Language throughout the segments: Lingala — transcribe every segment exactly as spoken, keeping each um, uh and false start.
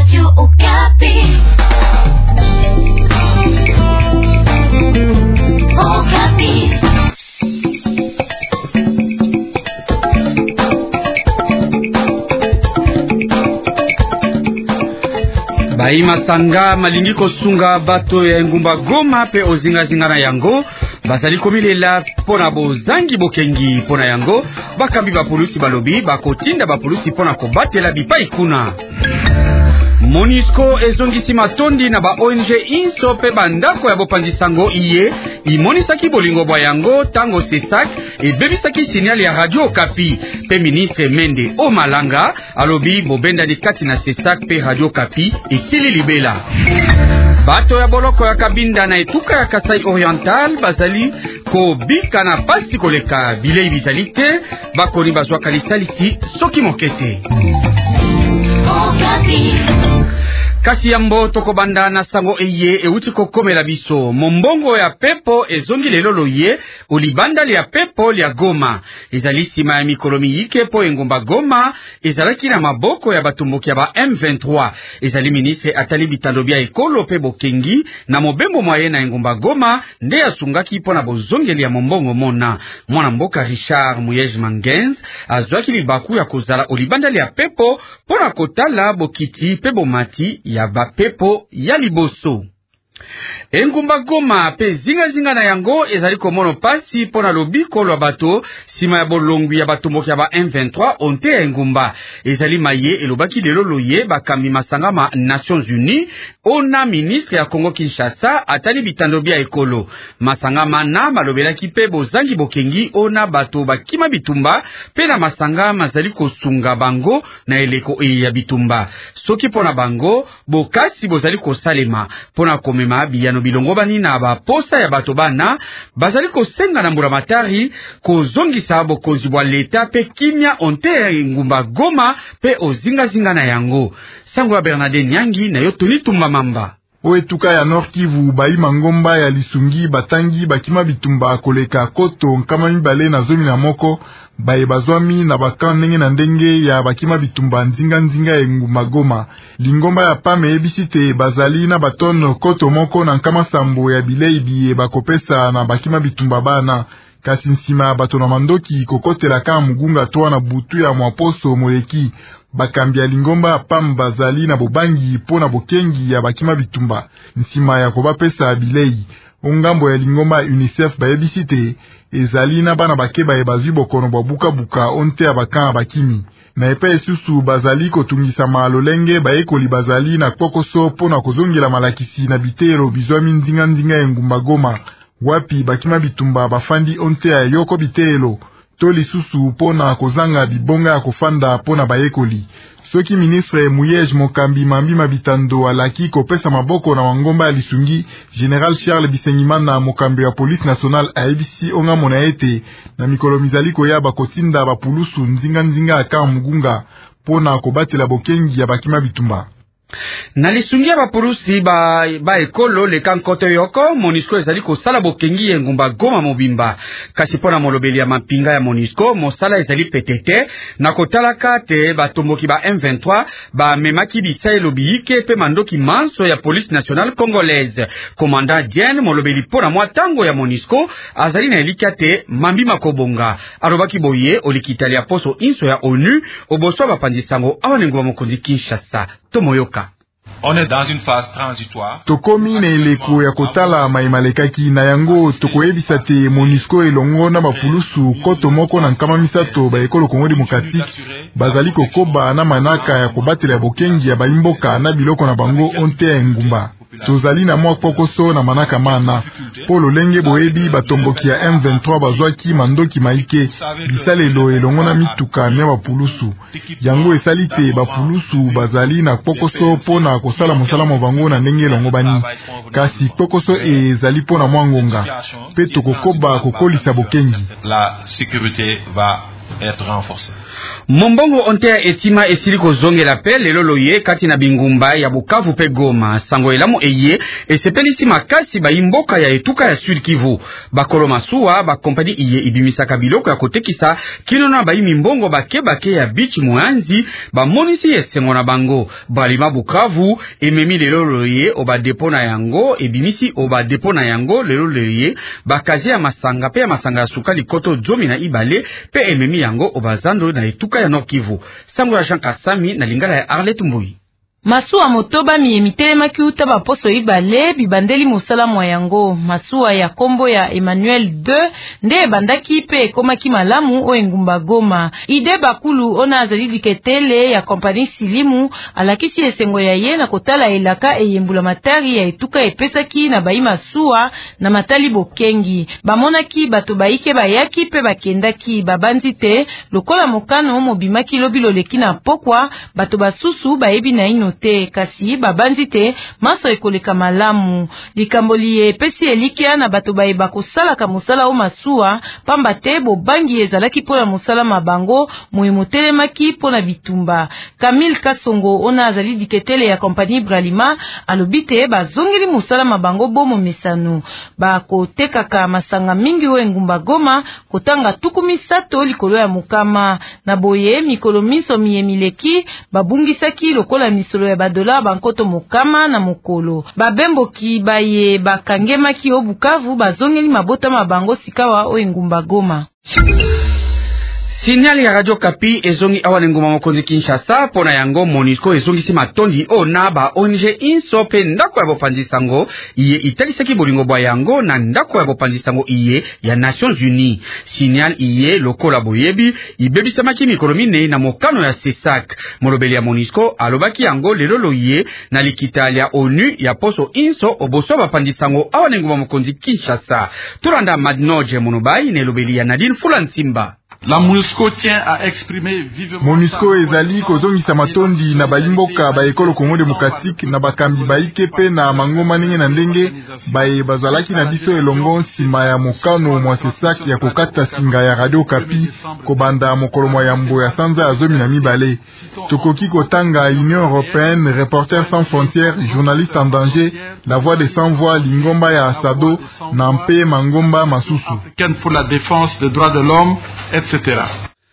Radio Okapi. Okapi. Bayi masanga malingi kosunga bato ya engumba Goma pe ozinga zingana yango bazali komilela pona bozangi bokengi pona yango bakambi ba polisi balobi bakotinda ba polisi pona kobatela bipai kuna. Monisco ezongisi matondi na ba O N G inso pe bandako ya bopanzisango iye imonisaki bolingo bwa yango tango sesak ebebisaki signal ya Radio Okapi pe ministre Mende Omalanga alobi bobenda di kati na sesak pe Radio Okapi esili libela. Bato ya boloko ya Kabinda na etuka ya Kasai Oriental bazali ko bika na pasi koleka bilei bizali te bakoni bazwa kalisalisi soki mokete. Kasi yambo toko banda na sango eye euti kokomela biso mombongo ya pepo ezongi lelo loye ulibanda ya pepo ya Goma ezali sima ya mikolomi yike po engumba Goma ezalaki na maboko ya batumbuki ya ba M vingt-trois ezali ministre atali bitando bia ekolo pe bokengi na mobembo mwaye na engumba Goma nde asungaki pona bozongeli ya mombongo mona mwana mboka Richard Muyej Mangenz azwaki libaku ya kozala ulibanda ya pepo pona kotala bokiti pe bomati ya bapepo ya liboso. Engumba Goma pe zinga zinga na yango ezali komono pasi pona lobiko lwa bato sima ya bolongwi ya batumboki ya ba M vingt-trois onte ya engumba ezali maye elobaki lelo loye bakambi masanga ma Nations Unies ona ministre ya Congo Kinshasa atali bitando bia ekolo masanga mana malobelaki pe bozangi bokengi ona bato bakima bitumba pe na masanga mazali kosunga bango na eleko e ya bitumba soki pona bango bokasi bozali kosalema pona komema biyano bilongo bani na ba posa ya bato bana bazali kosenga na mburamatari kozongisa bokonzi bwa leta pe kimia onte ya engumba Goma pe ozinga zinga na yango. Sango ya Bernade Nyangi na yotoni tumba mamba. Oetuka ya Nord Kivu bayi mangomba ya lisungi batangi bakima bitumba koleka koto nkama mibale na zomi na moko baye bazwami na bakan ndenge na ndenge ya bakima bitumba nzinga nzinga ya engumba Goma. Lingomba ya pame ebisite bazali na batono koto moko na nkama sambo ya bilei biye bakopesa na bakima bitumba bana. Kasi nsima bato na mandoki kokotela ka mugunga toa na butu ya mwaposo moleki bakambi ya lingomba ya pam bazali na bobangi po na bokengi ya bakima bitumba nsima ya kobapesa bilei. Ongambo ya lingomba UNICEF bayebisite ezali na bana bakeba e bazwi bokono bwa buka buka onte ya bakan bakimi na epa esusu bazali kotungisa malolenge baekoli bazali na kokoso po na kozongela malakisi na bitero bizwami nzinga nzinga engumba Goma wapi bakima bitumba bafandi onte ya yoko bitelo to lisusu pona kozanga bibonga ya kofanda pona bayekoli. Soki ministre Muyej Mokambi mambi mabitando alaki kopesa maboko na wangomba ya lisungi General Charles Bisengimana Mokambi ya Police Nationale A B C onga mona ete na mikolo mizali koya bakotinda bapulusu nzinga nzinga aka mugunga pona kobatela bokengi ya bakima bitumba. Na lisungia ba purusi ba ba ekolo le kankoto yoko Monisco ezali kosala bokengi engumba Goma mobimba kasi pona molobeli ya mapinga ya Monisco mosala ezali petete na kotala kate batomboki ba M vingt-trois ba memaki bisaelo biyike pe mandoki manso ya Police Nationale Congolaise. Commandant Diane molobeli pona mwa tango ya Monisco azali na elikate mambi makobonga arobaki boye olikitali ya poso inso ya ONU oboso bapandisango awanengwa mokonzi Kinshasa tomoyoka. On est dans une phase transitoire. Tokomi na eleko ya kotala maimalekaki na yango tokoyebisa te Monisco elongo na bapulusu koto moko na nkama misato ba ekolo Kongo Demokratike bazali kokoba na manaka ya kobatela ya bokengi ya baimboka na biloko na bango onte ya engumba. Tozali na mwa pokoso na manaka mana polo lenge boebi batomboki ya M vingt-trois bazwaki mandoki maike bisalelo elongo na mituka mya bapulusu yango esalite bapulusu bazali na pokoso pona kosala mosala movango na ndenge elongo bani kasi pokoso ezali pona mwangonga pe tokokoba kokolisa bokengi. La sécurité va être renforcée. Mombongo ontea etima esili kozongela pe lelo loye kati na bingumba ya Bukavu pe Goma sango elamu eye esepelisi makasi ba imboka ya etuka ya Sud Kivu bakolo masuwa ba kompani iye ibimisaka biloko ya kotekisa kino na bayi mimbongo bake bake ya bichi muanzi ba monisi esengo na bango balima Bukavu ememi lelo loye oba depo na yango ebimisi oba depo na yango lelo loye bakazi ya masanga pe ya masanga ya sukali koto jomi na ibale pe ememi yango oba zando na etuka ya Nord Kivu. Sango ya Jean Kasami na lingala ya Arlette Mbui. Masuwa motoba miyemitelema kiuta baposo ibale bibandeli musala mwa yango. Masuwa ya kombo ya Emmanuel deux nde bandaki pe ekomaki malamu o engumba Goma. Ide bakulu ona azali diketele ya kompani Silimu alakisi esengo ya ye na kotala elaka eyembula matari ya etuka epesaki na bayi masuwa na matali bokengi. Bamonaki bato baike bayaki pe bakendaki babanzi te lokola mokano mobimaki lobi loleki na pokwa bato basusu bayebi na ino te kasi babanzi te maso ekoleka malamu likambo liye pesi elikia na bato bayeba kosalaka mosala o masuwa pamba te bobangi ezalaki pona mosala mabango moyemotelemaki pona bitumba. Camille Kasongo ona azali diketele ya kompani Bralima alobi te bazongeli mosala mabango bomo mesano bakotekaka masanga mingi o engumba Goma kotanga tuku misato likolo ya mukama na boye mikolo miso miyemileki babungisaki lokola misolo ya badola bankoto mukama na mokolo babemboki baye bakangemaki o Bukavu bazongeli mabota mabango sikawa o engumba Goma. Signal ya Radio Kapi ezongi awa ngoma mokonzi Kinshasa pona yango Monisco ezongi si matondi ona ba O N G inso pe ndako ya bopanzisango iye italisaki bolingo bwa yango na ndako ya bopanzisango iye ya Nations Unies. Signal iye lokola boyebi ibebisamaki mikolo mine na mokano ya C E S A C. Molobeli ya Monisco alobaki yango lelo loye na likitali ya ONU ya poso inso oboso bapanzisango awa ngoma mokonzi Kinshasa. Turanda Madnoje Monobai ne lobeli ya Nadine Fulansimba. La MONUSCO tient à exprimer vivement MONUSCO ezali kozongisa matondi na bayimboka ba ekolo Congo Démocratique na bakambi baike pe na mangoma ndenge na ndenge baye bazalaki na biso elongo nsima ya mokano mwa C E S A C ya kokata singa ya Radio Kapi kobanda mokolo mwa yambo ya sanza ya zomi na mibale. Tokoki kotanga Union Européenne, Reporters sans frontières, Journalistes en danger, La Voix des sans voix, Lingomba ya Asado, Nampe Mangomba Masusu. Africaine pour la défense des droits de l'homme, et cetera.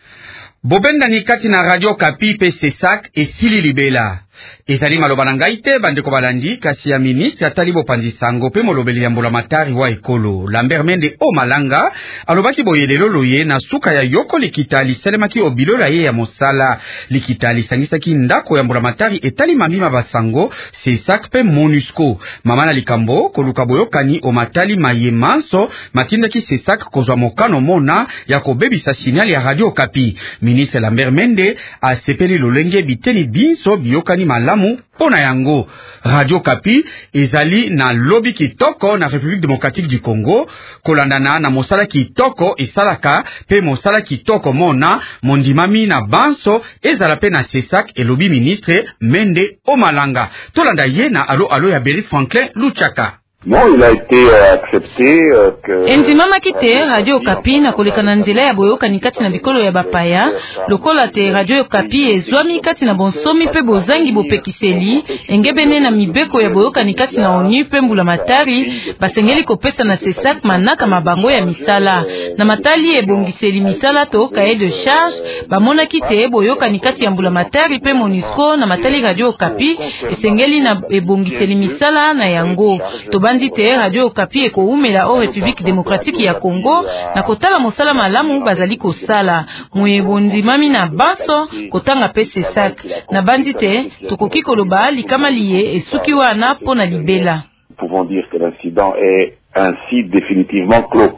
Bobenda ni kati na Radio Kapi pe C E S A C esili libela. Ezali maloba na ngai te bandeko balandi kasi ya ministre atali bopanzisango pe molobeli ya mbula matari wa ekolo Lambert Mende o Malanga alobaki boye lelo loye na suka ya yoko likita lisalemaki obilola ye ya mosala likita lisangisaki ndako ya mbula matari etali mamima basango C E S A C pe MONUSCO mama na likambo koluka boyokani o matali maye manso matindaki C E S A C kozwa mokano mona ya kobebisa signal ya Radio Kapi. Ministre Lambert Mende asepeli lolenge biteni binso biyokani malamu pona yango. Radio Kapi ezali na lobby kitoko na République démocratique du Congo kolandana na mosala kitoko esalaka pe mosala kitoko mona mondimami na banso ezala pe na C E S A C et lobby ministre Mende Omalanga tolanda ye na alo alo ya Beri Franklin Luchaka. Non, il a été euh, accepté euh, que Enzimama kite Radio Kapi na kolekana nzela ya boyoka ni kati na bikolo ya bapaya lokola te Radio Kapi ezwami kati na bonsomi pe bozangi bopekiseli engebene na mibeko ya boyoka ni kati na ONU pe mbula matari basengeli kopesa na C E S A C manaka mabango ya misala na matali ebongiseli misala to cahier de charge bamona kite boyoka ni kati ya mbula matari pe MONUSCO na matali Radio Kapi esengeli na ebongiseli misala na yango to bandite Radio Kapi eko umela o République démocratique ya Congo na kotala mosala malamu bazali kosala moyebondi mami na baso kotanga pe C E S A C na bandite tokoki koloba likama liye esuki wana pona libela. Nous pouvons dire que l'incident est ainsi définitivement clos.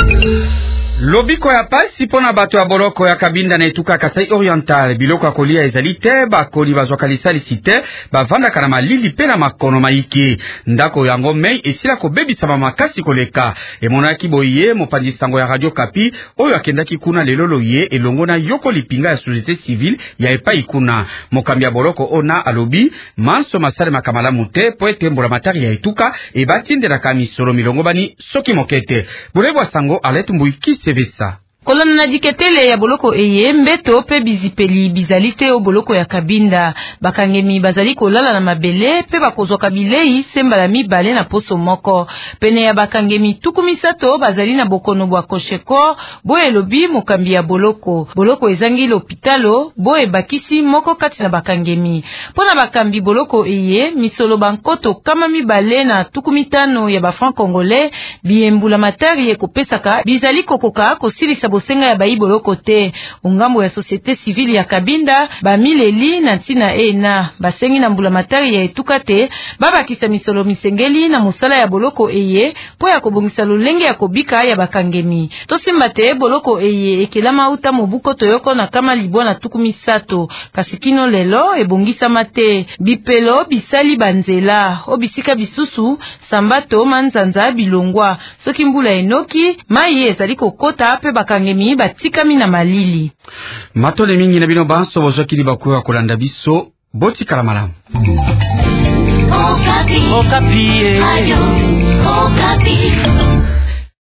Lobiko ya pasi pona bato ya boloko ya Kabinda na etuka Kasai Oriental biloko ya kolia ezali te bakoli bazwaka lisali te bavandaka na malili pe na makono maiki ndako yango mei esila kobebisama makasi koleka emonaki boye mopanzisango ya Radio Kapi oyo akendaki kuna lelo loye elongo na yoko lipinga ya société civile ya epai kuna mokambi ya boloko ona alobi manso masale makamala mute po ete mbola matari ya etuka ebatindelaka misolo milongo bani soki mokete bolebwa sango aletu mbuiki sevesa. kolona na diketele ya boloko eye mbeto pe bizipeli bizali te o boloko ya Kabinda. Bakangemi bazali kolala na mabele pe bakozwaka bilei sembala mibale na poso moko. Pene ya bakangemi tuku misato bazali na bokono bwa kosheko bo elobi mokambi ya boloko. Boloko ezangi lopitalo bo ebakisi moko kati na bakangemi. Pona bakambi boloko eye misolo bankoto kama mibale na tuku mitano ya ba franc congolais biembula matari ekopesaka bizali kokoka kosilisa bosenga ya bayi boloko te. Ungambo ya société civile ya Kabinda ba mileli na ntina ena basengi na mbula matari ya etuka te babakisa misolo misengeli na mosala ya boloko eye po ya kobongisa lolenge ya kobika ya bakangemi. Tosimba te boloko eye ekelama uta mobuko toyoko na kama libwa na tuku misato kasi kino lelo ebongisa mate bipelo bisali banzela obisika bisusu sambato manzanza bilongwa soki mbula enoki mai ezali kokota pe bakangemi batikami na malili. Matole mingi na bino banso bozokili bakuya kolanda biso boti kala malamu. Okapi. Okapi. Ayo, Okapi.